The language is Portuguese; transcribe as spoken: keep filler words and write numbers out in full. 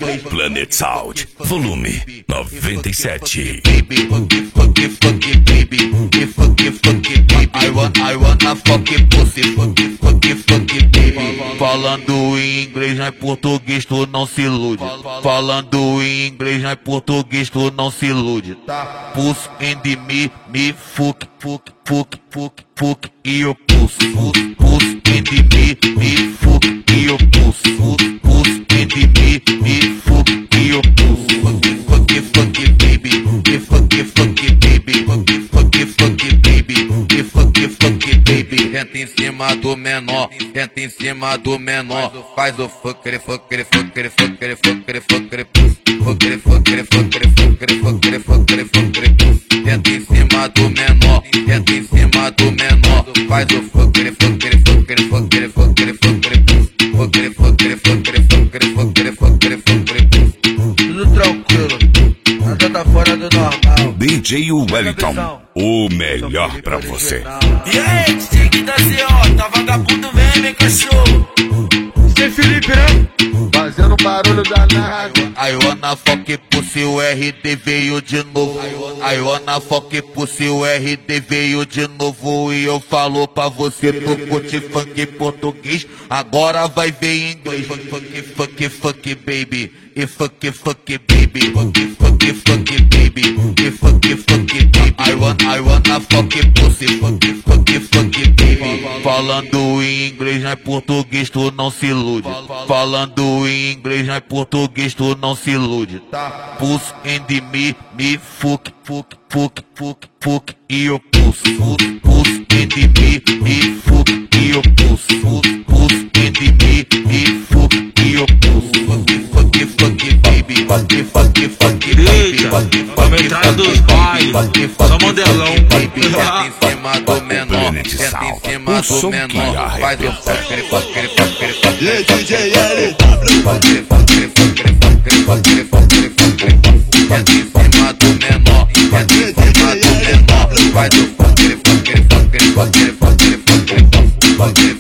Planet Sound, volume noventa e sete. Baby, fuck, fuck, fuck, baby, fuck, fuck, baby. I want, I wanna fuck pussy, fuck, fuck, fuck, baby. Falando em inglês, não é português, tu não se ilude. Falando em inglês, não é português, tu não se ilude. Tá? Puss and me, me, fuck, fuck, fuck, fuck, fuck, e eu pulso. Puss and me, me, fuck, e eu pulso. Puss and me, me, fuck, e eu pulso. Fuck, fuck, baby, fuck, fuck, baby, fuck, fuck, baby, fuck, fuck, baby. Entra em cima do menor, entra em cima do menor. Faz o fucker, fucker, fucker, fucker, fucker, fucker, puss. Fucker, fucker, fucker, fucker, fucker, fucker, fucker, puss. Entra em cima do menor, entra em cima do menor. Faz o fucker, fucker, fucker, fucker, fucker, fucker, puss. Fucker, fucker, fucker, fucker, fucker, fucker, fucker, puss. Tudo tranquilo, nada tá fora do normal. D J Wellington, o melhor pra você. E aí, D J que tá C O, tá vagabundo, vem, vem cachorro. Sem Felipe, né? Fazendo barulho danado. I wanna fuck pussy, o R D veio de novo. I wanna fuck pussy, o R D veio de novo. E eu falo pra você, tu curte funk português, agora vai ver em inglês. Fuck, fuck, fuck, baby. E fuck, fuck, baby. Fuck, fuck, fuck, baby. E fuck, fuck, baby. I want, I wanna fuck pussy. Fuck, fuck, fuck, baby. Falando em inglês, não é português, tu não se ilude. Falando em inglês, não é português, tu não se ilude. Puss and me, me, fuck, fuck, fuck, fuck, fuck, e eu pulso. Puss and me, me, fuck, e eu pulso. Puss and me, me, fuck, e eu pulso. Fuck, fuck, baby. Fuck, fuck, fuck, baby. Vamos entrar dos bailes, só modelão. Entra em cima do menor, entra em cima do menor. Faz o fucker, fucker, fucker, fucker. D J L Fucker, fucker, fucker, fucker, fucker, fucker, fucker. Entra em cima do menor, entra em cima do menor. Faz o fucker, fucker, fucker, fucker, fucker, fucker, fucker.